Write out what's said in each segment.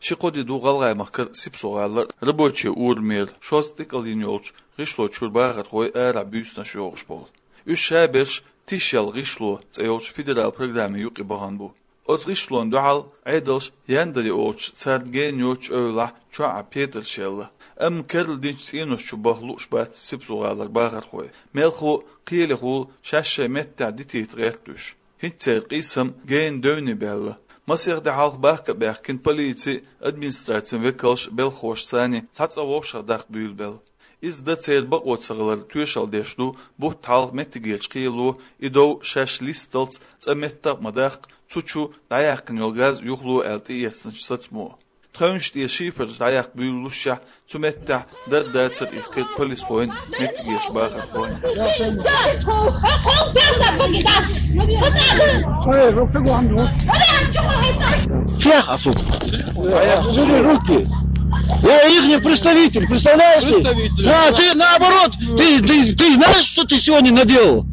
Шикоди дугалгай махкар сипсогаллар рабочий урмер шостикалиньолч ришло чурбагат хой эра бюсна шогшбол. Үш шабеш тишял ришло цеолч федерал программе юqi баганбу. Оц ришлон дуал айдалш яндри олч цардгеньоч ойла чуа петершелла. Керл динч инус чубахлуш бат сипсогаллар багат хой. Мелху قيله شاشة متى ديتيت غيرتوش هنتر قيسم جين دوني بيلا مصير دعالق باك باكين بوليتي ادمنستراتيون ويكلش بالخوش ثاني تتصوش داق بيل بيل إز دتير بقوة صغلر تويشال ديشلو بوه تعالق متجيلش قيلو إدو شاش ليستلت تأمتا مداق تشو دايقن يلغاز يخلو ألتي يتسنش ستمو تخونش دي شيبر دايق بيلوشا تمتع داتر إخير بوليس خوين متجيش باقر خوين Всех осуд. Руки. Я их представитель, представляешь ты? А ты наоборот, ты знаешь, что ты сегодня наделал?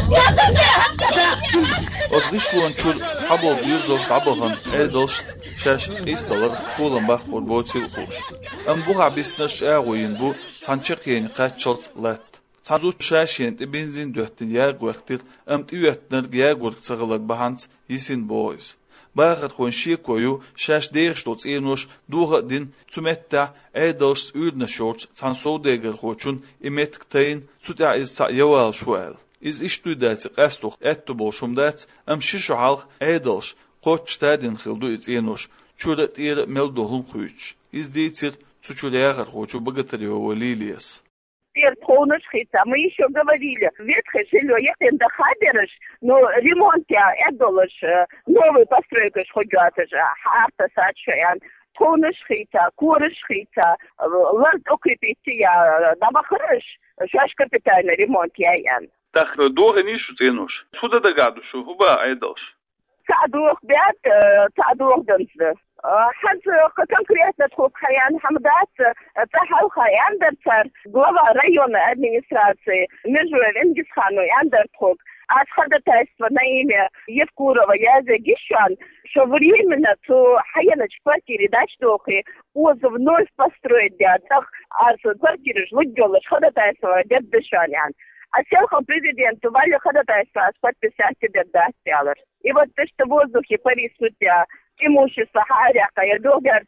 Озгишлуан чур табо бирзош табохан эдолш шаш исталар кулан бах борбоцил хуш. Буга биснаш агуин бу цанчыкен каччолт лат. Цазу шашен бензин дötten яг вактир тüetner яг work цаглар баханц исин boys. Багат хон шикою шаш дерштоц энош дуга дин цуметта эдолш üdna shorts цансодегер хочун иметктейн цута из явал шуэл. Из иштуйдats qastux ettu bolshumdats shishу halq edelsh qochtadin khildu itsenosh chudat ir meldohum khuch iz deitir цучулягар хочу богатырёва лилиес. Полношхица, мы еще говорили, ветхое жилье, если им дохаберешь, но ремонт я эдолш, новый постройка шходят же, харта сачаян, полношхица, курышхица, лард укрепите я, намахрыш, шаш капитальный ремонт я ян. Так, долго не шутенуш. Сюда догадушу, хуба айдалш. تعدوخ بيت تعدوخ دنسل حد конкретно تخوك خيان حمدات تحاو خيان درتر глава района администрации Межуев Ингисхану яндер тхук отходательство на имя Евкурова Язегишан, что временно то хаянач квартире дать дохи отзыв вновь построить дядах, а квартиры жлуть делать ходатайство дед дышанян. А селхом президенту вали ходатайство подписать тебе дастялар. И вот то, что в воздухе повиснут имущество харяка, я долго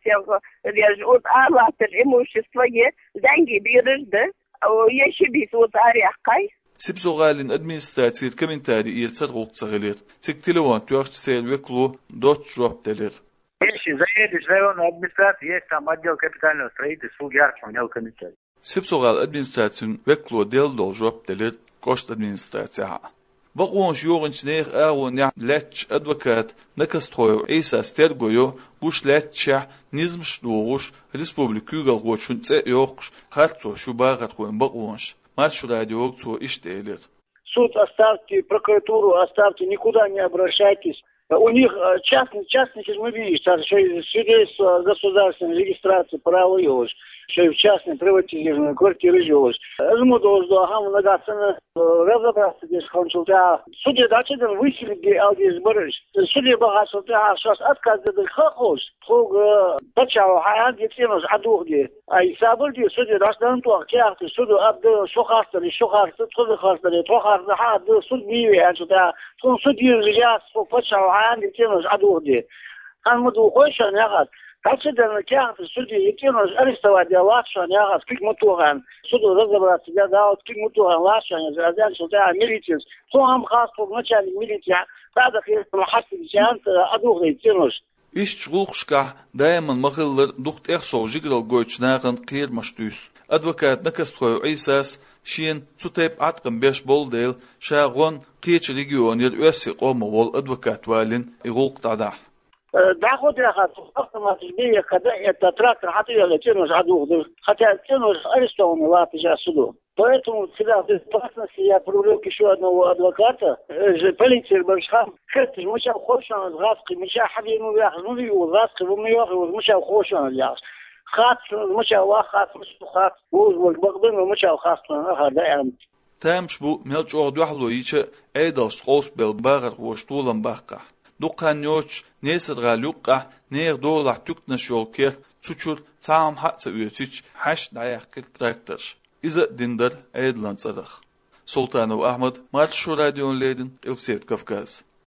от аллатер имущество есть, деньги биржды, еще бис от харякай. Сипсогалин администрации комментарий ирцар гуцагалер. Тик телефон туарч сервеклу дот жоп делер. Если заедешь в районную администрацию, есть там отдел капитального строительства, ярче отдел комитета. Сипсогал администрацию веклу дел дол жоп делер кошт администрация. بقونش يوغنش نيخ اغون يع لاتش ادوكات نكستويو عيسى ستيرغويو بوش لاتشا نزمش دوغوش ريسبوبليكيوغا غوشون تسي يوغش خارتو شو باغت خوين بقونش ماتشو راديوغ تو اشتيلر. Суд оставьте, прокуратуру оставьте, никуда не обращайтесь. У них частники, мы видим, что и свидетельство государственной регистрации права есть, что и в частной приватизированной квартире есть. Разумеется, что хам нагасаны разобраться здесь консультя. Судья дачадан выселить алдис барыш. Судья багасулта сейчас отказывает хохош. Хуг дача хаян детенос адугди. А и сабылди судья дачадан то кяхты суду абды шохастали тохастали хад суд биве анчута. Тон судья жияс поча хаян детенос адугди. Хан муду хойша нягат. Дачадан кяхты судья детенос арестовать лача нягат кик мутуган. Суду разобраться я дал кик мутуган лача нягат шута милиция. То хам хас по начальник милиция. Тадах محسن جانت أدوغي تينوش. إيش شغلشكا دائما مغلر دخت إخصو جيجرال جويتشناغن قير مشتوس. أدوكات نكستخوي عيساس شين تتيب عتقن بيش بولديل شاغون قيتش ريجيون يرؤسي قوم وول أدوكات والين يغلق تعداح. داخل داخل أصلا تشبيه كذا يتتراكر حتى يلتينوش أدوغ حتى يلتينوش أرستون لا تجاسدو. Поэтому всегда в безопасности я привлек еще одного адвоката, полиция Баршхам. Хоть мучал хошан, газки, мучал хавину вях, ну его газки, в моем мучал хошан ляж. Хат, мучал хат, хат, уж багдын, мучал хат, даем. Тамш бу мелч ордуахло иче эдалс хоус бел багар воштулан бака. Duqanyoch nesirgal yuqqa neer dolar tüknäs yol ker çuçur tam hatsa üyetiç haş dayakil traktör. İza dindir Eydlan Sarık. Sultanov Ahmed, Marş Radyon Leydin, Elbset Kafkaz.